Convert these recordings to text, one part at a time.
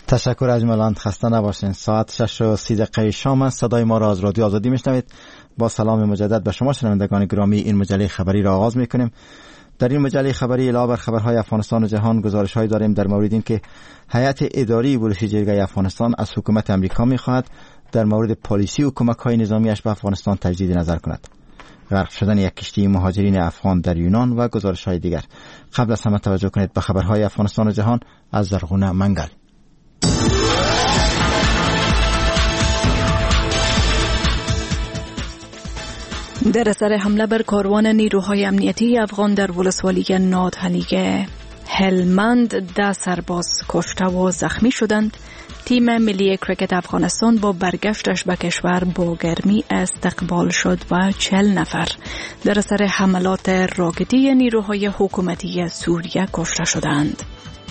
تشکر اجمالاً، خسته نباشین. ساعت 6:30 شام است. صدای ما را از رادیو آزادی میشنوید. با سلام مجدد به شما شنوندگان گرامی، این مجله خبری را آغاز میکنیم. در این مجله خبری علاوه بر خبرهای افغانستان و جهان گزارش‌هایی داریم در مورد این که هیئت اداری بلوچی جرگه افغانستان از حکومت امریکا میخواهد در مورد پالیسی و کمک‌های نظامیش به افغانستان تجدید نظر کند. غرق شدن یک کشتی مهاجرین افغان در یونان و گزارش‌های دیگر. قبل از همه توجه کنید به خبرهای افغانستان و جهان از زرغونه منگل. در اثر حمله بر کاروان نیروهای امنیتی افغان در ولسوالی نادحلیه هلمند 10 سرباز کشته و زخمی شدند. تیم ملی کرکت افغانستان با برگشتش به کشور با گرمی استقبال شد و 40 نفر در اثر حملات راکتی نیروهای حکومتی سوریه کشته شدند.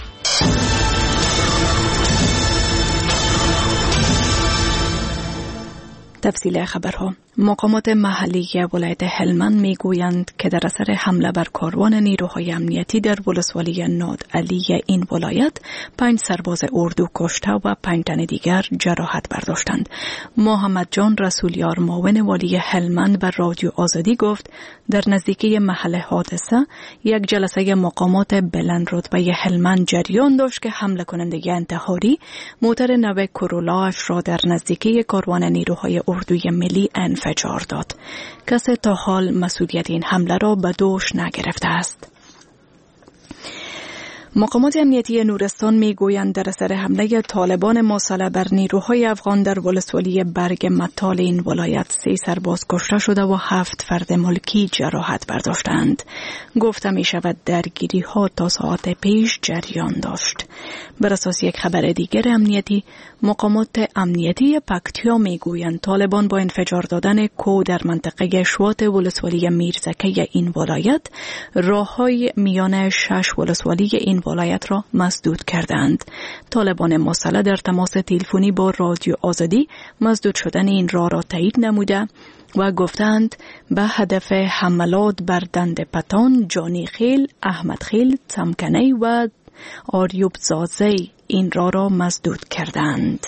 تفصیل خبرها. مقامات محلی ولایت هلمند میگویند که در اثر حمله بر کاروان نیروهای امنیتی در ولسوالی نادعلی این ولایت 5 سرباز اردو کشته و 5 تن دیگر جراحت برداشتند. محمد جان رسولیار معاون والی هلمند به رادیو آزادی گفت در نزدیکی محل حادثه یک جلسه مقامات بلند رتبه هلمند جریان داشت که حمله کننده انتحاری موتر نو کورولایش را در نزدیکی کاروان نیروهای اردوی ملی انفجار داد. کسی تا حال مسئولیت این حمله را به دوش نگرفته است. مقامات امنیتی نورستان میگویند در اثر حمله طالبان مسلح بر نیروهای افغان در ولسوالی برگ مطال این ولایت 3 سرباز کشته شده و 7 فرد ملکی جراحت برداشتند. گفته می شود درگیری ها تا ساعت پیش جریان داشت. بر اساس یک خبر دیگر امنیتی، مقامات امنیتی پکتیا میگویند طالبان با انفجار دادن کو در منطقه شوات ولسوالی میرزکه این ولایت راههای میان 6 ولسوالی این ولایت را مسدود کردند. طالبان مسلح در تماس تلفنی با رادیو آزادی مسدود شدن این راه را تایید نموده و گفتند به هدف حملات بر دند پتان، جانی خیل، احمد خیل، تمکنی و آریوب زازی این راه را مسدود کردند.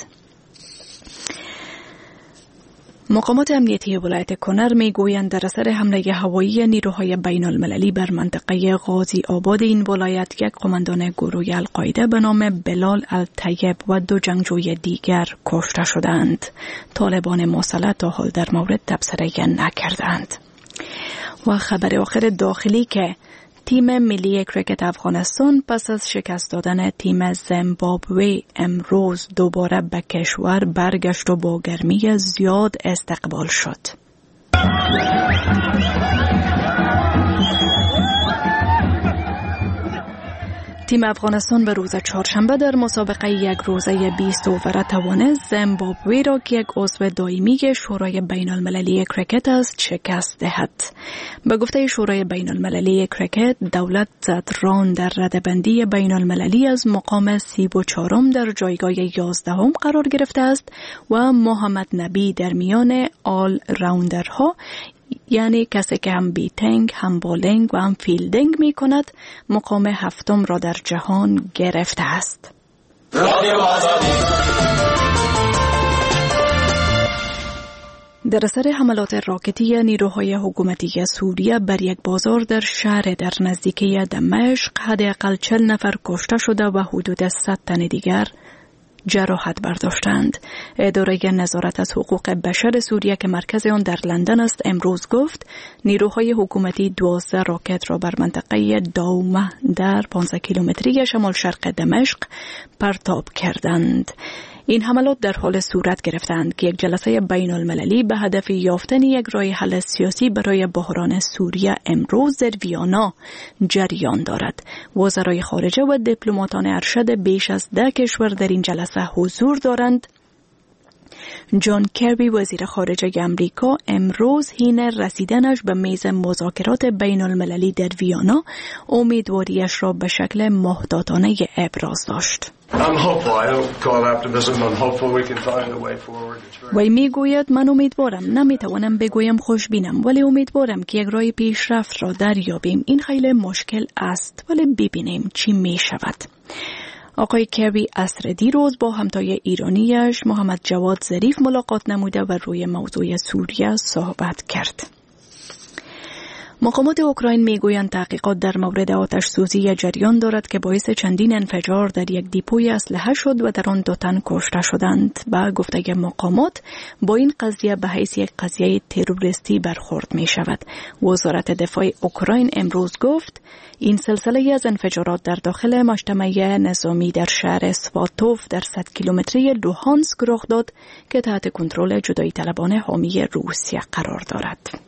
مقامات امنیتی ولایت کنر میگویند در اثر حمله هوایی نیروهای بین المللی بر منطقه غازی آباد این ولایت یک قماندان گروه القاعده به نام بلال الطیب و 2 جنگجوی دیگر کشته شدند. طالبان مسلح تا حال در مورد تبصره نکردند. و خبر آخر داخلی که تیم ملی کرکت افغانستان پس از شکست دادن تیم زیمبابوه امروز دوباره به کشور برگشت و با گرمی زیاد استقبال شد. تیم افغانستان به روز چهارشنبه در مسابقه یک روزه 20 اوور توانست زیمبابوه را که یک عضو دائمی شورای بین المللی کرکت است شکست دهد. به گفته شورای بین المللی کرکت، دولت زدران در رده‌بندی بین المللی از مقام 34 در جایگاه 11 قرار گرفته است و محمد نبی در میان آل راوندرها، یعنی کسی که هم بیتنگ، هم بولینگ و هم فیلدینگ می کند، مقام 7 را در جهان گرفته است. در اثر حملات راکتی نیروهای حکومتی سوریه بر یک بازار در شهر در نزدیکی دمشق حداقل 40 نفر کشته شده و حدود 100 تن دیگر جراحت برداشتند. اداره نظارت از حقوق بشر سوریه که مرکز آن در لندن است امروز گفت نیروهای حکومتی 12 راکت را بر منطقه داومه در 15 کیلومتری شمال شرق دمشق پرتاب کردند. این حملات در حال صورت گرفتند که یک جلسه بین المللی به هدف یافتن یک راه حل سیاسی برای بحران سوریه امروز در ویانا جریان دارد. وزرای خارجه و دیپلماتان ارشد بیش از 10 کشور در این جلسه حضور دارند. جان کربی وزیر خارجه امریکا امروز حین رسیدنش به میز مذاکرات بین المللی در ویانا امیدواریش را به شکل محتاطانه ابراز داشت. وی میگوید من امیدوارم، نمیتوانم بگویم خوشبینم، ولی امیدوارم که یک راه پیشرفت را دریابیم. این خیلی مشکل است ولی ببینیم چی می شود. آقای کربی عصر دیروز با همتای ایرانیش محمد جواد ظریف ملاقات نموده و روی موضوع سوریه صحبت کرد. مقامات اوکراین میگویند تحقیقات در مورد آتش سوزی جریان دارد که باعث چندین انفجار در یک دیپوی اسلحه شد و در آن 2 تن کشته شدند. با گفته مقامات با این قضیه به حیث یک قضیه تروریستی برخورد می شود. وزارت دفاع اوکراین امروز گفت این سلسله از انفجارات در داخل مجتمع نظامی در شهر سواتوف در 100 کیلومتری لوهانسک رخ داد که تحت کنترل جدایی طلبان حامی روسیه قرار دارد.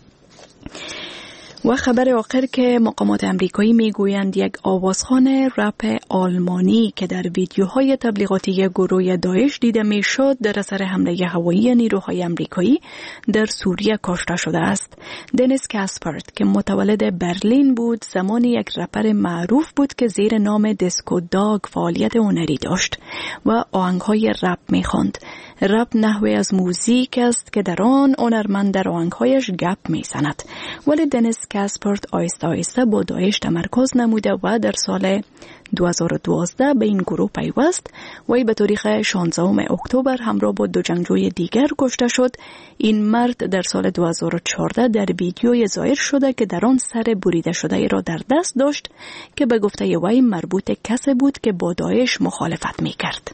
و خبر آخر که مقامات امریکایی میگویند یک آوازخوان رپ آلمانی که در ویدیوهای تبلیغاتی گروه داعش دیده میشد در اثر حمله هوایی نیروهای امریکایی در سوریه کشته شده است. دنیس کاسپرت که متولد برلین بود زمانی یک رپر معروف بود که زیر نام دیسکو داگ فعالیت هنری داشت و آهنگهای رپ میخواند. رپ نحوی از موزیک است که در آن هنرمند در آهنگهایش گپ میزند. ولی دنیس کاسپرت آیسته آیسته با داعش تمرکز نموده و در سال 2012 به این گروه پیوست و به تاریخ 16 اکتبر همراه با 2 جنگجوی دیگر کشته شد. این مرد در سال 2014 در ویدیوی ظاهر شده که در آن سر بریده شده را در دست داشت که به گفته وی مربوط کسی بود که با داعش مخالفت میکرد.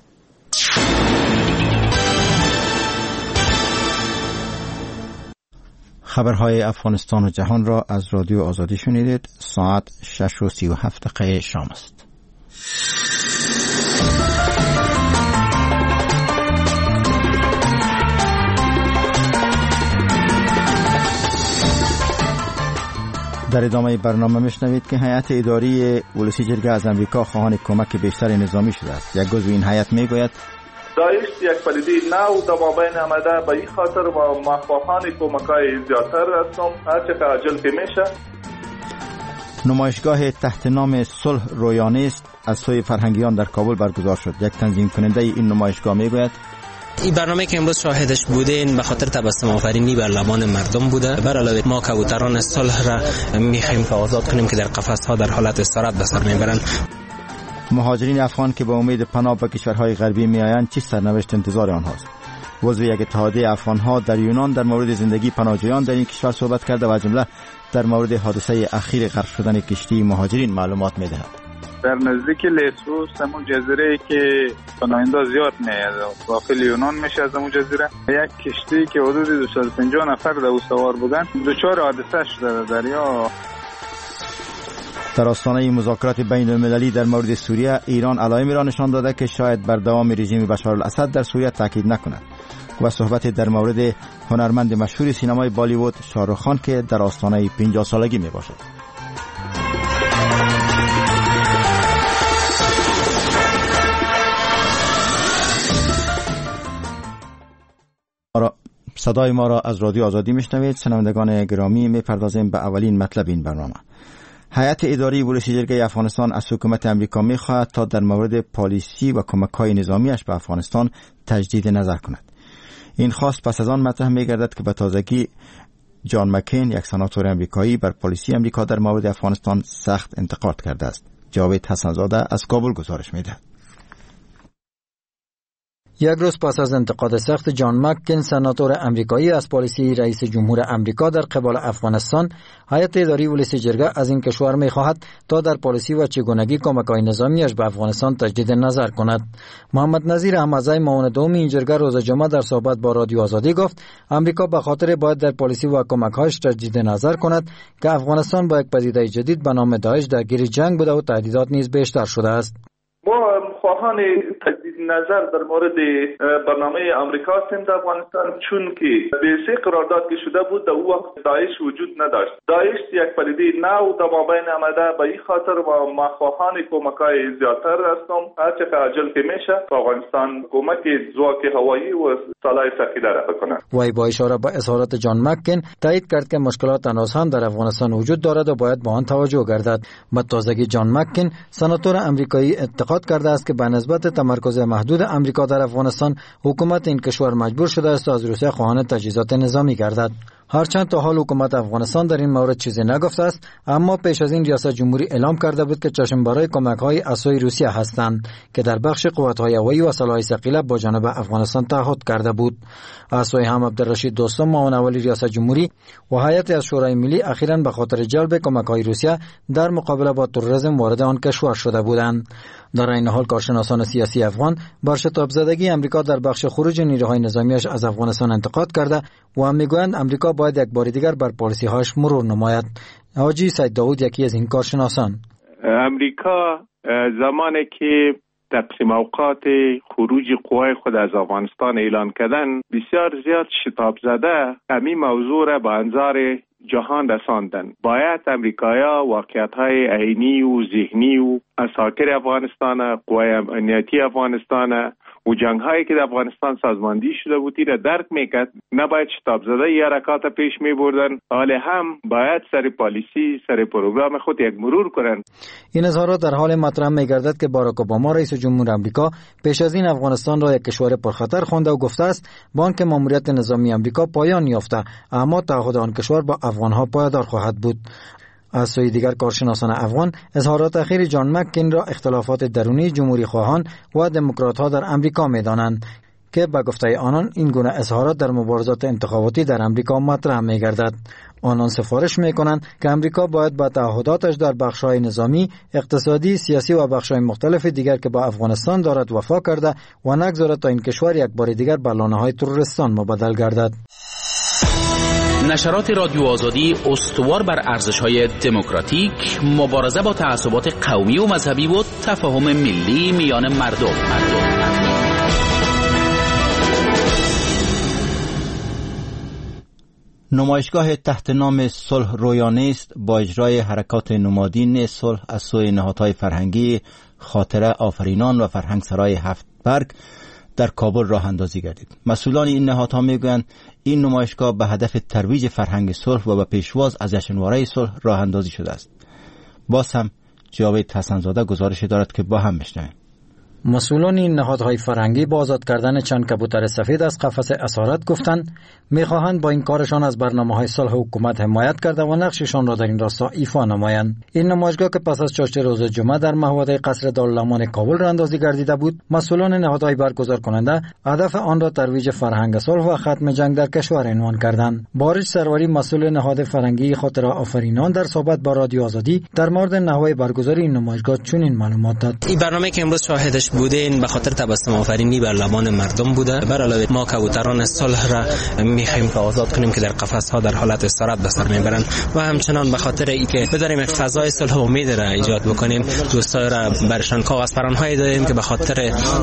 خبرهای افغانستان و جهان را از رادیو آزادی شنیدید. ساعت 6:37 شام است. در ادامه برنامه میشنوید که هیئت اداری ولسی جرگه از امریکا خواهان کمک بیشتر نظامی شده است. یک عضو این هیئت میگوید داعش یک پدیده نو در مابین آمده، به این خاطر ما خواهان کمک‌های زیادتر هستم هرچه که عاجل که میشه. نمایشگاه تحت نام صلح رویانی است از سوی فرهنگیان در کابل برگزار شد. یک تنظیم کننده این نمایشگاه میگوید این برنامه که امروز شاهدش بودین به خاطر تبسم آفرینی بر لبان مردم بوده. بر علاوه ما کبوتران صلح را میخوایم که آزاد کنیم که در قفس‌ها در حالت استراحت به سر میبرند. مهاجرین افغان که به امید پناه به کشورهای غربی میآیند چه سرنوشت انتظار آنهاست؟ عضو یک اتحادیه افغانها در یونان در مورد زندگی پناهجویان در این کشور صحبت کرده و از جمله در مورد حادثه اخیر غرق شدن کشتی مهاجرین معلومات میدهد. در نزدیک لیسوس همون جزیره که پناهنده زیاد میاد داخل یونان میشه، از همون جزیره یک کشتی که حدود 250 نفر در او سوار بودن دچار حادثه شده در دریا. در آستانه مذاکرات بین المللی در مورد سوریه ایران علائمی را نشان داده که شاید بر دوام رژیم بشار الاسد در سوریه تاکید نکند و صحبت در مورد هنرمند مشهور سینمای بالیوود شاهرخ خان که در آستانه 50 سالگی می باشد. صدای ما را از رادیو آزادی میشنوید. شنوندگان گرامی، میپردازیم به اولین مطلب این برنامه. هیئت اداری ولسی جرگه افغانستان از حکومت امریکا میخواهد تا در مورد پالیسی و کمک‌های نظامیش به افغانستان تجدید نظر کند. این خواست پس از آن مطرح میگردد که به تازگی جان مکین، یک سناتور امریکایی، بر پالیسی امریکا در مورد افغانستان سخت انتقاد کرده است. جاوید حسن‌زاده از کابل گزارش میدهد. یک روز پس از انتقاد سخت جان مکین، سناتور امریکایی، از پالیسی رئیس جمهور امریکا در قبال افغانستان، هیئت اداری ولسی جرگه از این کشور می‌خواهد تا در پالیسی و چگونگی کمک‌های نظامیش به افغانستان تجدید نظر کند. محمد نظیر احمدزی، معاون دوم این جرگه، روز جمعه در صحبت با رادیو آزادی گفت امریکا به خاطر باید در پالیسی و کمک‌هایش تجدید نظر کند که افغانستان با یک پدیده جدید به نام داعش درگیر جنگ بوده و تهدیدات نیز بیشتر شده است. ما خواهان تجدید نظر در مورد برنامه امریکا هستیم در افغانستان، چون که به سه قرارداد که شده بود در اون وقت داعش وجود نداشت. داعش یک پدیده نو در مابین آمده، به این خاطر ما خواهان کمک‌های زیادتر هستم هرچه که عاجل که میشه به افغانستان کمک زواک هوایی و سلاح ثقیله را کنه. وی با اشاره به اظهارات جان مکین تایید کرد که مشکلات هنوز هم در افغانستان وجود دارد و باید به آن توجه گردد. به تازگی جان مکین، سناتور امریکایی، اعتقاد کرده است که به نسبت تمرکز محدود امریکا در افغانستان، حکومت این کشور مجبور شده است از روسیه خواهان تجهیزات نظامی گردد. هرچند تا حال حکومت افغانستان در این مورد چیزی نگفته است، اما پیش از این ریاست جمهوری اعلام کرده بود که چشمبرای کمک‌های اساسی روسیه هستند که در بخش قوت‌های هوایی و سلاح ثقیله با جانب افغانستان تعهد کرده بود. اساسی هم عبدالرشید دوستم معاون اولی ریاست جمهوری و هیئت از شورای ملی اخیراً به خاطر جلب کمک‌های روسیه در مقابله با تروریسم وارد آن کشور شده بودند. در این حال کارشناسان سیاسی افغان بر شتاب زدگی امریکا در بخش خروج نیروهای نظامیش از افغانستان انتقاد کرده و میگویند امریکا باید یک بار دیگر بر پالیسی‌هاش مرور نماید. حاجی سید داود یکی از این کارشناسان: امریکا زمانی که تقسیم اوقات خروج قوای خود از افغانستان اعلان کردن، بسیار زیاد شتاب زده همین موضوع را به انظار جهان رساندن. باید امریکایا واقعیت‌های عینی و ذهنی و اساکر افغانستان، قوای امنیتی افغانستان و جنگ‌هایی که در افغانستان سازماندهی شده بود را درک میکرد. نباید شتاب زده یا حرکات پیش میبردن، حال هم باید سر پالیسی، سر پروگرام خود یک مرور کنند. این اظهارات در حال مطرح میگردد که باراک اوباما رئیس جمهور آمریکا پیش از این افغانستان را یک کشور پرخطر خوانده و گفته است بانک ماموریت نظامی آمریکا پایان یافته، اما تعهد آن کشور با افغانها پایدار خواهد بود. از سوی دیگر کارشناسان افغان اظهارات اخیر جان مکین را اختلافات درونی جمهوری خواهان و دموکرات ها در امریکا می‌دانند که به گفته آنان این گونه اظهارات در مبارزات انتخاباتی در امریکا مطرح می‌گردد. آنان سفارش می‌کنند که امریکا باید با تعهداتش در بخش‌های نظامی، اقتصادی، سیاسی و بخش‌های مختلف دیگر که با افغانستان دارد وفا کرده و نگذارد تا این کشور یک بار دیگر به لانه‌های تروریستان مبدل گردد. نشرات رادیو آزادی استوار بر ارزش‌های دموکراتیک، مبارزه با تعصبات قومی و مذهبی و تفاهم ملی میان مردم. نمایشگاه تحت نام صلح رویانه است با اجرای حرکات نمادین صلح از سوی نهادهای فرهنگی خاطره آفرینان و فرهنگ سرای هفت برگ در کابل راه اندازی گردید. مسئولان این نهادها میگویند این نمایشگاه به هدف ترویج فرهنگ صلح و به پیشواز از جشنواره صلح راه اندازی شده است. باز هم جاوید حسن‌زاده گزارش دارد که با هم میشنویم. مسئولان این نهادهای فرهنگی با آزاد کردن چند کبوتر سفید از قفس اسارت گفتند میخواهند با این کارشان از برنامه‌های صلح حکومت حمایت کرده و نقششان را در این راستا ایفا نمایند. این نمایشگاه که پس از چاشت روز جمعه در محوطه قصر دارالامان کابل راه اندازی گردیده بود، مسئولان نهادهای برگزار کننده هدف آن را ترویج فرهنگ صلح و ختم جنگ در کشور عنوان کردند. بارج سروری مسئول نهاد فرهنگی خاطره آفرینان در صحبت با رادیو آزادی در مورد نحوه برگزاری این نمایشگاه چنین معلومات داد: این برنامه که امروز شاهدش بودین به خاطر تبسم آفرینی بر لبان مردم بوده. بر علاوه ما کبوتران صلح را میخوایم که آزاد کنیم که در قفس ها در حالت اسارت به سر میبرن و همچنان به خاطر اینکه بداریم یک فضای صلح و امید را ایجاد بکنیم، دوستای را برشان کاغذ پرانهایی دادیم که به خاطر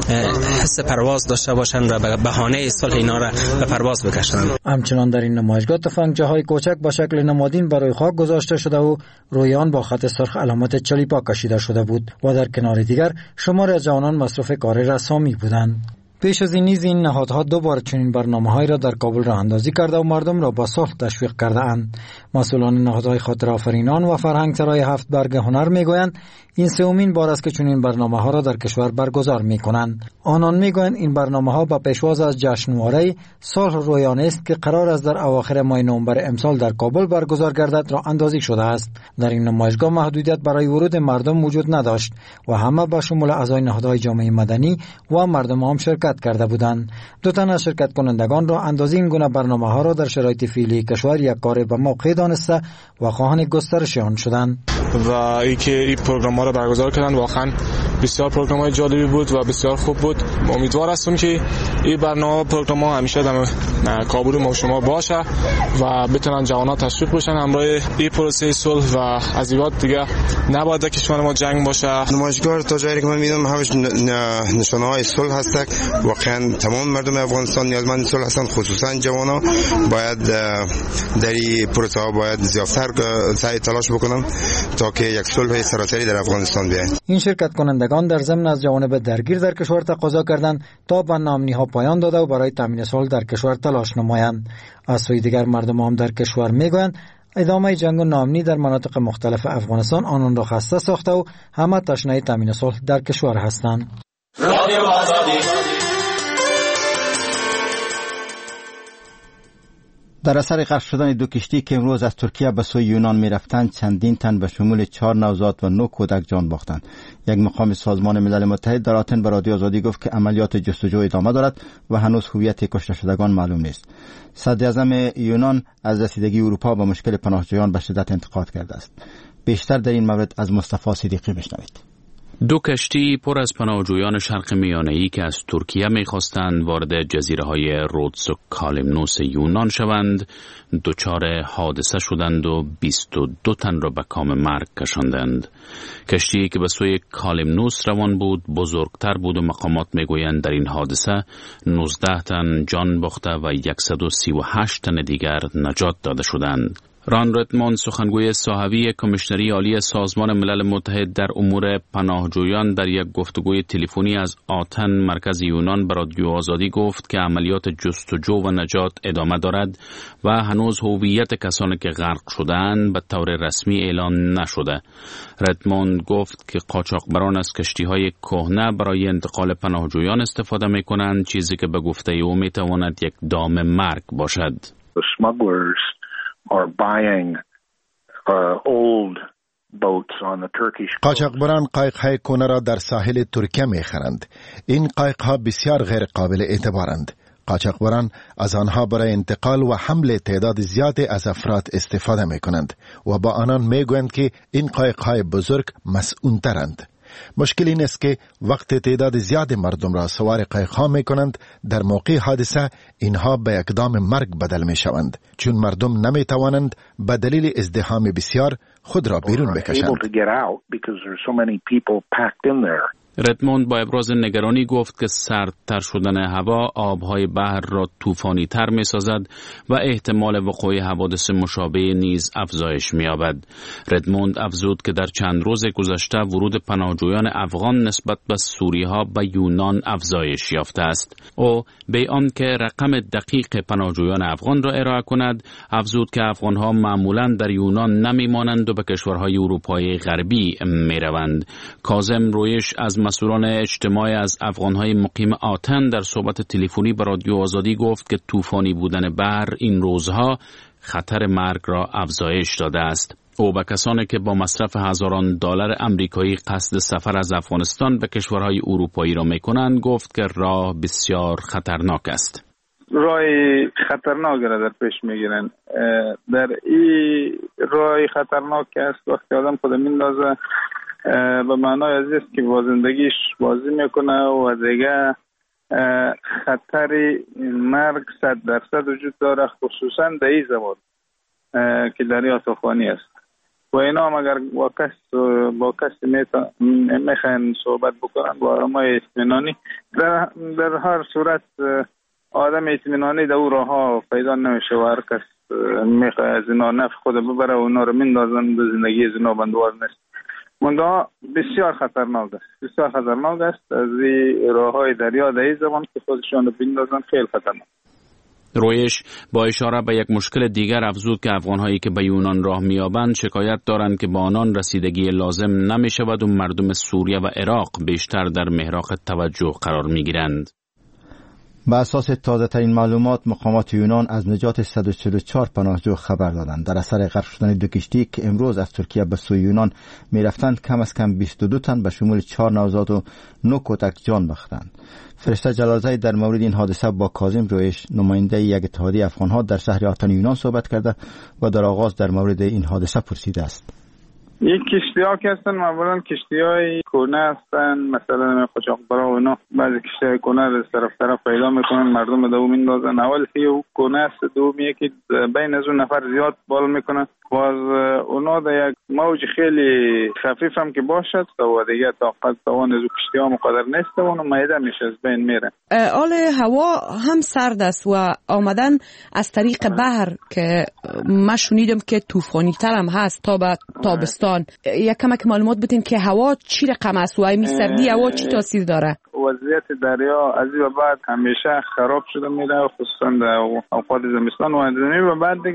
حس پرواز داشته باشن و به بهانه صلح اینا را به پرواز بکشن. همچنان در این نمایشگاه تفنگچه‌های کوچک به شکل نمادین برای خاک گذاشته شده و روی آن با خط سرخ علامت چلیپا کشیده شده بود و در کنار دیگر شماری از جوانان مصروف کار رسامی بودند. پیش از این نیز این نهادها دوباره چنین برنامه‌هایی را در کابل راه اندازی کرده و مردم را با صلح تشویق کرده اند. مسئولان نهادهای خاطره آفرینان و فرهنگ سرای هفت برگ هنر میگویند این سومین بار است که چنین برنامه‌ها را در کشور برگزار می‌کنند. آنان میگویند این برنامه‌ها با پیشواز از جشنواره صلح رویانه است که قرار است در اواخر ماه نوامبر امسال در کابل برگزار گردد راه اندازی شده است. در این نمایشگاه محدودیت برای ورود مردم وجود نداشت و همه به شمول اعضای نهادهای جامعه مدنی و مردم هم شرکت کرده بودند. دو تن از شرکت کنندگان را اندازی این گونه برنامه‌ها را در شرایط فعلی کشور یک کار به موقع دانسته و خواهان گسترش آن شدند. و اینکه این پروگرام‌ها را برگزار کردن واقعا بسیار پروگرام‌های جالبی بود و بسیار خوب بود. امیدوار هستم که این پروگرام‌ها همیشه در کابل ما شما باشه و بتونن جوانان تشویق بشن همراه این پروسه صلح و از این بعد دیگه نباید کشور ما جنگ باشه. نمایشگاه تا جایی که من می‌بینم همش نشانه‌های صلح هست. واقعا تمام مردم افغانستان نیازمند صلح هستند، خصوصا جوانان باید در این پروسه باید زیادتر سعی تلاش بکنن تا که یک صلح سراسری در افغانستان بیاید. این شرکت کنندگان در ضمن از جوانب درگیر در کشور تقاضا کردند تا به ناامنی‌ها پایان داده و برای تامین صلح در کشور تلاش نمایند. از سوی دیگر مردم هم در کشور میگویند ادامه جنگ و ناامنی در مناطق مختلف افغانستان آنان را خسته ساخته و همه تشنه تامین صلح در کشور هستند. رادیو آزادی در اثر غرق شدن دو کشتی که امروز از ترکیه به سوی یونان می رفتند، چندین تن به شمول 4 نوزاد و 9 کودک جان باختند. یک مقام سازمان ملل متحد در آتن به رادیو آزادی گفت که عملیات جستجو ادامه دارد و هنوز هویت کشته شدگان معلوم نیست. صدر اعظم یونان از رسیدگی اروپا به مشکل پناهجویان به شدت انتقاد کرده است. بیشتر در این مورد از مصطفی صدیقی بشنوید. دو کشتی پر از پناهجویان شرق میانه‌ای که از ترکیه می‌خواستند وارد جزیره‌های رودس و کالیمنوس یونان شوند، دچار حادثه شدند و 22 تن را به کام مرگ کشاندند. کشتی که به سوی کالیمنوس روان بود بزرگتر بود و مقامات میگویند در این حادثه 19 تن جان باخته و 138 تن دیگر نجات داده شدند. ران ردموند، سخنگوی صاحبی کمیشنری عالی سازمان ملل متحد در امور پناهجویان، در یک گفتگوی تلفنی از آتن مرکز یونان به رادیو آزادی گفت که عملیات جستجو و نجات ادامه دارد و هنوز هویت کسانی که غرق شدند به طور رسمی اعلان نشده. ردموند گفت که قاچاقبران از کشتی‌های کهنه برای انتقال پناهجویان استفاده می‌کنند، چیزی که به گفته او می‌تواند یک دام مرگ باشد. قاچاقبران قایق‌های کهنه را در ساحل ترکیه می‌خرند. این قایق‌ها بسیار غیر قابل اعتبارند. قاچاقبران از آنها برای انتقال و حمل تعداد زیادی از افراد استفاده می‌کنند و با آنان می‌گویند که این قایق‌های بزرگ مسئول‌ترند. مشکل این است که وقت تعداد زیاد مردم را سوار قایق‌ها می‌کنند، در موقع حادثه اینها به اقدام مرگ بدل می‌شوند، چون مردم نمی‌توانند به دلیل ازدحام بسیار خود را بیرون بکشند. ردموند با ابراز نگرانی گفت که سردتر شدن هوا آبهای بحر را طوفانی تر می سازد و احتمال وقوع حوادث مشابه نیز افزایش می یابد. ردموند افزود که در چند روز گذشته ورود پناهجویان افغان نسبت به سوری‌ها به یونان افزایش یافته است. او به آن که رقم دقیق پناهجویان افغان را ارائه کند، افزود که افغان‌ها معمولاً در یونان نمی مانند و به کشورهای اروپای غربی می روند. کاظم رویش از مسئولان اجتماع از افغان‌های مقیم آتن در صحبت تلفنی با رادیو آزادی گفت که طوفانی بودن بحر این روزها خطر مرگ را افزایش داده است. او به کسانی که با مصرف هزاران دلار آمریکایی قصد سفر از افغانستان به کشورهای اروپایی را می‌کنند گفت که راه بسیار خطرناک است. راه خطرناک را در پیش می‌گیرند. در این راه خطرناک است وقتی آدم خود میندازه به معنای از است که با زندگیش بازی میکنه و دیگه خطر مرگ 100% وجود داره، خصوصا در این زمان که دریا طوفانی است و اینا هم اگر با کسی میخواین صحبت بکنن با آرامای اطمینانی، در هر صورت آدم اطمینانی در او راه ها پیدا نمیشه و هر کس میخواه از اینا نفع خود ببره و اونا رو میندازن به زندگی از اینا بندوار نیست. منده بسیار خطرناک است. از این راه های دریا در این زمان که خودشان رو بندازن خیلی خطرناک. رویش با اشاره به یک مشکل دیگر افزود که افغان‌هایی که به یونان راه می‌یابند شکایت دارند که با آنان رسیدگی لازم نمی‌شود و مردم سوریه و عراق بیشتر در محراق توجه قرار می‌گیرند. به اساس تازه ترین معلومات، مقامات یونان از نجات 144 پناهجو خبر دادند. در اثر غرق شدن دو کشتی که امروز از ترکیه به سوی یونان می رفتند، کم از کم 22 تن به شمول 4 نوزاد و 9 کودک جان باختند. فرشته جلالزاده در مورد این حادثه با کاظم رویش، نماینده یک اتحادیه افغان‌ها در شهر آتن یونان صحبت کرده و در آغاز در مورد این حادثه پرسیده است. یک کشتی‌ها که هستن معمولاً کشتی‌های کهنه هستن، مثلا قاچاقبرا و اینا بعضی کشتی‌های کهنه رو طرف پیدا میکنن، مردم دو میندازن. اول که او کهنه است، دومیه که بین از اون نفر زیاد بال میکنن و از اونا در یک موج خیلی خفیف هم که باشد و دیگه طاقت توان از کشتی‌ها مقدر نیست و اون میده میشه از بین میره. حال هوا هم سرد است و آمدن از طریق بحر که ما شنیدم که طوفانی تر هم هست تا به تابستان. یک کمک معلومات بدین که هوا چی رقم است و این سردی هوا چی تاثیر داره؟ وضعیت دریا از این بعد همیشه خراب شده میره، خصوصا در اوقات زمستان و از این بعد دیگه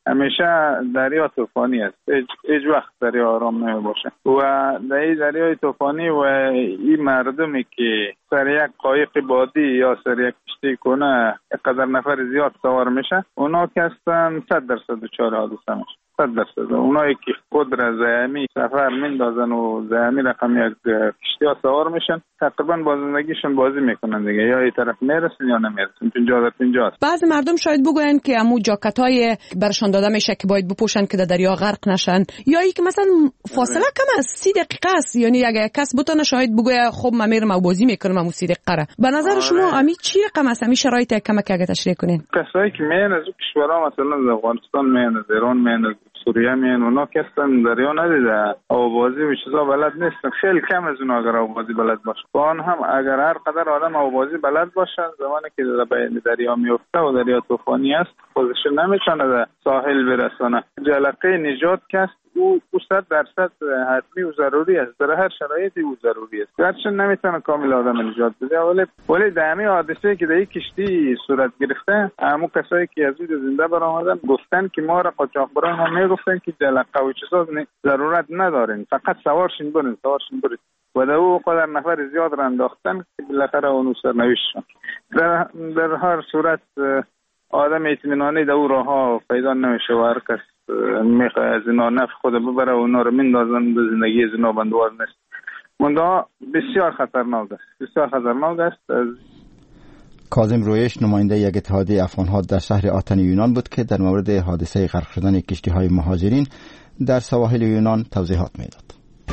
همیشه دریا طوفانی است، هیچ وقت دریا آرام نمیباشه و در این دریای طوفانی و این مردمی که سر یک قایق بادی یا سر یک کشتی کنه قدر نفر زیاد سوار میشه، اونا که هستن 100% دچار حادثه میشه. 100%. اونایی که خود را زمین سفر میندازن و زمین رقم یک کشتی ها سوار میشن، تقریبا با زندگیشون بازی میکنن دیگه، یا این طرف میرسن یا نمیرسن، 50 است. بعضی مردم شاید بگوین که امو جاکتای برشان داده میشه که باید بپوشن که در دریا غرق نشن، یا ای که مثلا فاصله کم است 30 دقیقه است، یعنی اگه کس بتونه شاید بگه خب من میرم و بازی میکنم امو 30 دقیقه. به نظر شما امی چی رقم است؟ امی شرایط کمک اگه تشریح کنین. کسایی که میان از کشورها مثلا افغانستان میان، ایران میان، سوریه میان، اونا که اصلا دریا ندیده، آوازی و چیزا بلد نیستن، خیلی کم از اونا اگر آوازی بلد باشه. آن هم اگر هر قدر آدم آوازی بلد باشن، زمانی که در دریا میفته و دریا طوفانی است خودش نمیتونه به ساحل برسونه. جلقه نجات که است او 100% حتمی و ضروری است، در هر شرایطی او ضروری است. گرچه نمیتونه کامل آدم نجات بده، ولی در همین حادثه که در این کشتی صورت گرفته، همون کسایی که از زنده برآمدن گفتن که ما را قاچاقبران هم میگفتن که جلقه و چیزا ضرورت ندارین، فقط سوارشین برید و در او قدر نفر زیاد را انداختن که بالاخره اونو سرنوشت شد. در هر صورت آدم اطمینانی در او راه پیدا نمیشه و هر کس میخواه از اینا نفع خود ببره و اونا رو میندازن به زندگی از اینا بندوار نیست. منده بسیار خطرناک است. کاظم رویش نماینده یک اتحادیه افغان‌ها در شهر آتن یونان بود که در مورد حادثه غرق شدن کشتی‌های مهاجرین در سواحل یونان توضیحات میداد.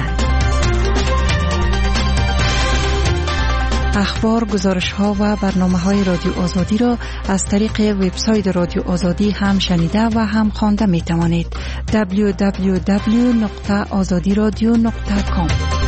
اخبار، گزارش‌ها و برنامه‌های رادیو آزادی را از طریق وبسایت رادیو آزادی هم شنیده و هم خوانده می‌توانید. www.azadiradio.com.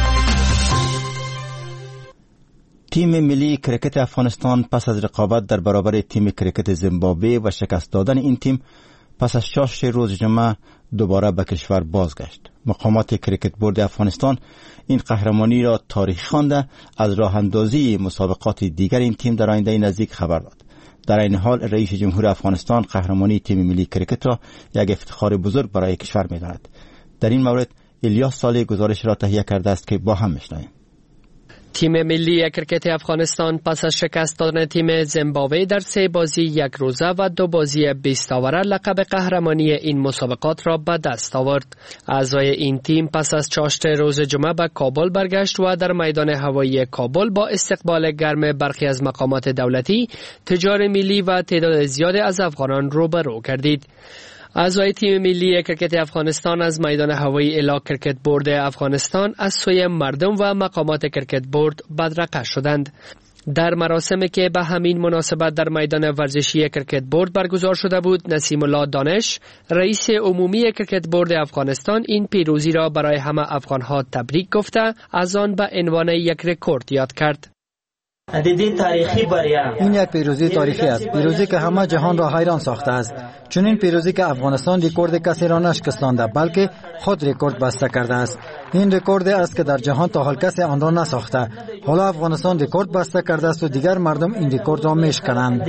تیم ملی کرکت افغانستان پس از رقابت در برابر تیم کرکت زیمبابوه و شکست دادن این تیم پس از 6 روز جمعه دوباره به کشور بازگشت. مقامات کرکت بورد افغانستان این قهرمانی را تاریخی خوانده از راه اندازی مسابقات دیگر این تیم در آینده نزدیک خبر داد. در این حال رئیس جمهور افغانستان قهرمانی تیم ملی کرکت را یک افتخار بزرگ برای کشور می‌داند. در این مورد الیاس صالح گزارش را تهیه کرده است که با هم می‌شنویم. تیم ملی کرکت افغانستان پس از شکست دادن تیم زیمبابوه در 3 بازی 1 روزه و 2 بازی 20 اوره لقب قهرمانی این مسابقات را به دست آورد. اعضای این تیم پس از 4 روز جمعه به کابل برگشت و در میدان هوایی کابل با استقبال گرم برخی از مقامات دولتی، تجار ملی و تعداد زیاد از افغانان روبرو گردید. اعضای تیم ملی کرکت افغانستان از میدان هوایی الی کرکت بورد افغانستان از سوی مردم و مقامات کرکت بورد بدرقه شدند. در مراسمی که به همین مناسبت در میدان ورزشی کرکت بورد برگزار شده بود، نسیم الله دانش، رئیس عمومی کرکت بورد افغانستان، این پیروزی را برای همه افغانها تبریک گفته از آن به عنوان یک رکورد یاد کرد. این یک پیروزی تاریخی است، پیروزی که همه جهان را حیران ساخته است. چون این پیروزی که افغانستان رکورد کسی را نشکستانده بلکه خود رکورد بسته کرده است. این رکورد است که در جهان تا حال کسی آن را نساخته. حالا افغانستان رکورد بسته کرده است و دیگر مردم این رکورد را میشکنند.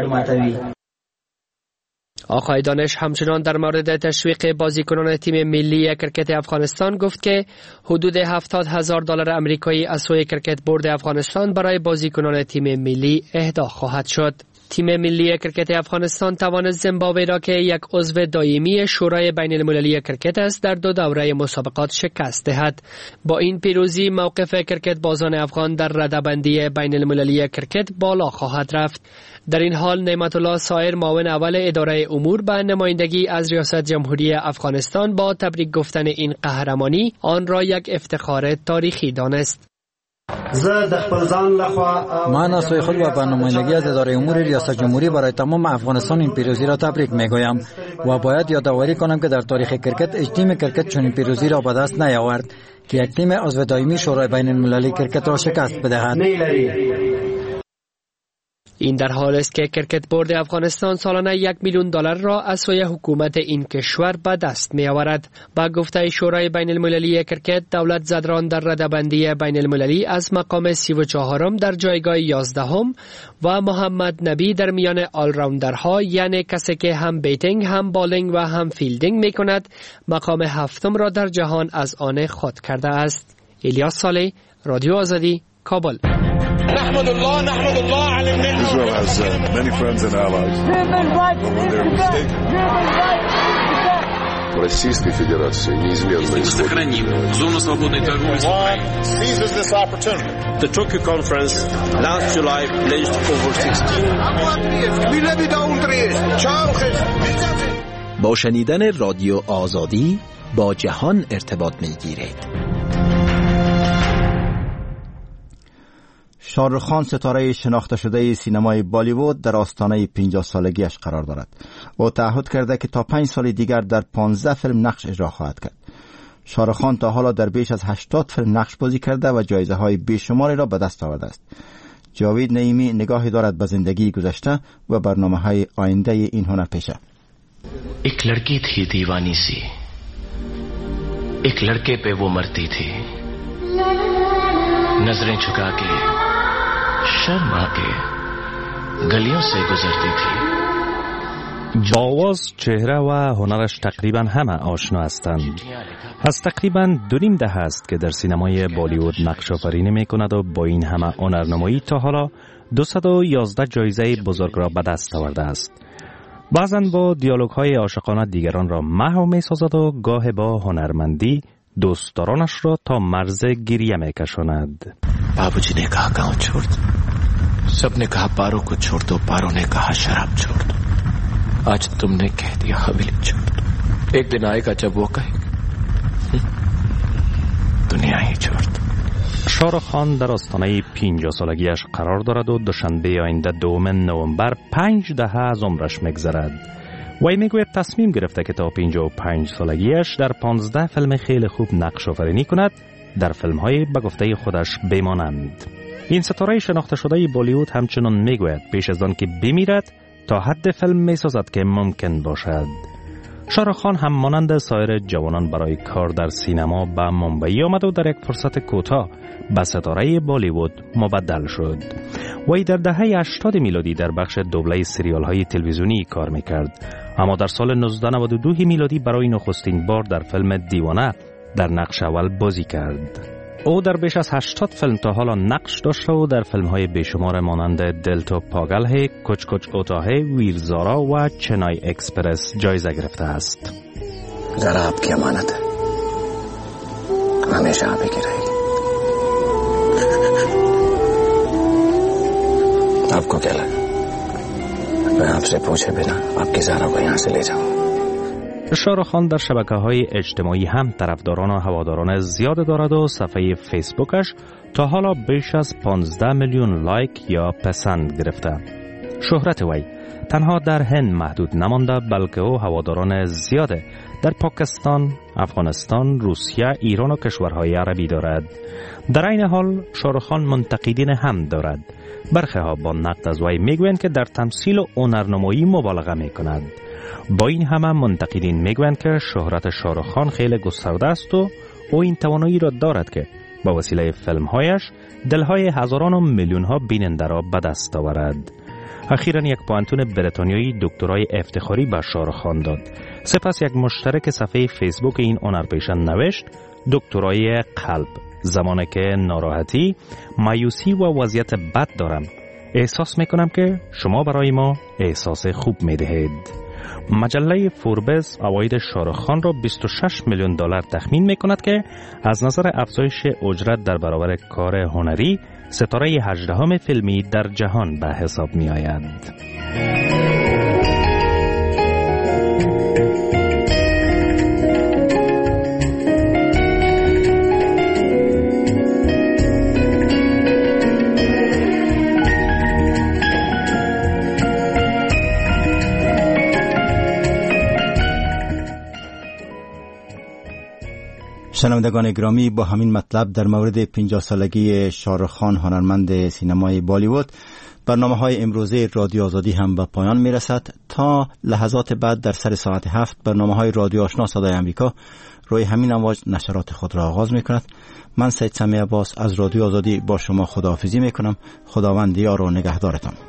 آقای دانش همچنان در مورد تشویق بازیکنان تیم ملی کرکت افغانستان گفت که حدود $70,000 آمریکایی از سوی کرکت بورد افغانستان برای بازیکنان تیم ملی اهدا خواهد شد. تیم ملی کرکت افغانستان توانست زیمبابوه را که یک عضو دائمی شورای بین المللی کرکت است در 2 دوره مسابقات شکست دهد. با این پیروزی موقف کرکت بازان افغان در رده‌بندی بین المللی کرکت بالا خواهد رفت. در این حال نعمت الله صایر، معاون اول اداره امور به نمایندگی از ریاست جمهوری افغانستان، با تبریک گفتن این قهرمانی آن را یک افتخار تاریخی دانست. من از سوی خود و به نمایندگی از اداره امور ریاست جمهوری برای تمام افغانستان این پیروزی را تبریک میگویم و باید یادآوری کنم که در تاریخ کرکت هیچ تیم کرکت چنین پیروزی را به دست نیاورد که یک تیم عضو دائمی شورای بین المللی کرکت را شکست بدهد. این در حال است که کرکت بورد افغانستان سالانه $1,000,000 را از سوی حکومت این کشور به دست می آورد. با گفته شورای بین المللی کرکت، دولت زدران در رده‌بندی بین المللی از مقام 34م در جایگاه 11م و محمد نبی در میان آلراوندرها، یعنی کسی که هم بیتینگ، هم بالینگ و هم فیلدینگ می کند، مقام 7م را در جهان از آن خود کرده است. الیاس صالح، رادیو آزادی، کابل. نحمد الله على النعمة. Israel has many friends and allies. Российской Федерации неизменно сохраним зону свободной торговли. Seizes this opportunity. The Tokyo conference last July pledged over 16. با شنیدن رادیو آزادی با جهان ارتباط می‌گیرید. شاهرخ خان، ستاره شناخته شده سینمای بالیوود، در آستانه 50 سالگیش قرار دارد. او تعهد کرده که تا 5 سال دیگر در 15 فیلم نقش اجرا خواهد کرد. شاهرخ خان تا حالا در بیش از 80 فیلم نقش بازی کرده و جایزه های بیشماری را به دست آورده است. جاوید نعیمی نگاهی دارد به زندگی گذشته و برنامه های آینده این هنرپیشه. एक लड़की थी दीवानी सी, एक लड़के पे वो मरती थी, नजरें झुका के शर्मा के गलियों से गुजरती थी. با آواز، چهره و هنرش تقریبا همه آشنا هستند. از تقریبا 2.5 دهه است که در سینمای بالیوود نقش آفرینی میکند و با این همه هنرنمایی تا حالا 211 جایزه بزرگ را به دست آورده است. بعضاً با دیالوگ‌های عاشقانه دیگران را محو می‌سازد و گاه با هنرمندی دوستدارانش را تا مرز گریه می‌کشاند. बाबूजी ने कहा गांव छोड़ दो, सबने कहा पारों को छोड़ दो, पारों ने कहा शराब छोड़ दो, आज तुमने कह दिया हवेली छोड़ दो. एक दिन आएगा जब वो कहेगा दुनिया ही छोड़ दो. شاهرخ خان در آستانه 50 سالگیش قرار دارد و دوشنبه آینده 2 نوامبر 5 دهه از عمرش میگذرد. وی میگوید تصمیم گرفته که تا 55 سالگیش در 15 فیلم خیلی خوب نقش آفرینی کند، در فیلم‌های به گفته خودش بمانند. این ستاره شناخته شده بالیوود همچنان میگوید پیش از آن که بمیرد تا حد فیلم میسازد که ممکن باشد. شاهرخ خان هم مانند سایر جوانان برای کار در سینما به ممبئی آمد و در یک فرصت کوتاه به ستاره بالیوود مبدل شد. وی در دهه 80 میلادی در بخش دوبله سریال های تلویزیونی کار میکرد، اما در سال 1992 میلادی برای نخستین بار در فیلم دیوانه در نقش اول بازی کرد. او در بیش از 80 فیلم تا حالا نقش داشته و در فیلم های بیشمار مانند دل تو پاگل ہے، کچ کچ اوتا ہے، ویرزارا و چنای اکسپرس جایزه گرفته است. ذرا आपकी अमानत है, हमेशा आप ही की रहेगी. आपको क्या लगा मैं आपसे पूछे बिना आपकी ज़ारा को यहाँ से ले जाऊं? شاهرخ خان در شبکه‌های اجتماعی هم طرفداران و هواداران زیاد دارد و صفحه فیسبوکش تا حالا بیش از 15 میلیون لایک یا پسند گرفته. شهرت وی تنها در هند محدود نمانده، بلکه او هواداران زیاد در پاکستان، افغانستان، روسیه، ایران و کشورهای عربی دارد. در این حال شاهرخ خان منتقدین هم دارد. برخی ها با نقد از وی میگویند که در تمثیل و هنرنمایی مبالغه میکند. با این همه منتقدین میگویند که شهرت شاهرخ خان خیلی گسترده است و او این توانایی را دارد که با وسیله فیلمهایش دلهای هزاران و میلیون ها بیننده را به دست آورد. اخیراً یک پوانتون بریتانیایی دکترای افتخاری به شاهرخ خان داد. سپس یک مشترک صفحه فیسبوک این هنرپیشه نوشت: دکترای قلب، زمانی که ناراحتی، مایوسی و وضعیت بد دارم، احساس میکنم که شما برای ما احساس خوب میدهید. مجله فوربس عواید شاهرخ خان را $26 میلیون تخمین میکند که از نظر افزایش اجرت در برابر کار هنری ستاره 18 فیلمی در جهان به حساب می آید. شنوندگان گرامی، با همین مطلب در مورد 50 سالگی شاهرخ خان هنرمند سینمای بالیوود برنامه‌های امروزه رادیو آزادی هم به پایان میرسد. تا لحظات بعد در سر ساعت 7 برنامه‌های رادیو آشنا صدای آمریکا روی همین امواج نشرات خود را آغاز می‌کند. من سید سمی عباس از رادیو آزادی با شما خداحافظی می‌کنم. خداوند یار و نگهدارتان.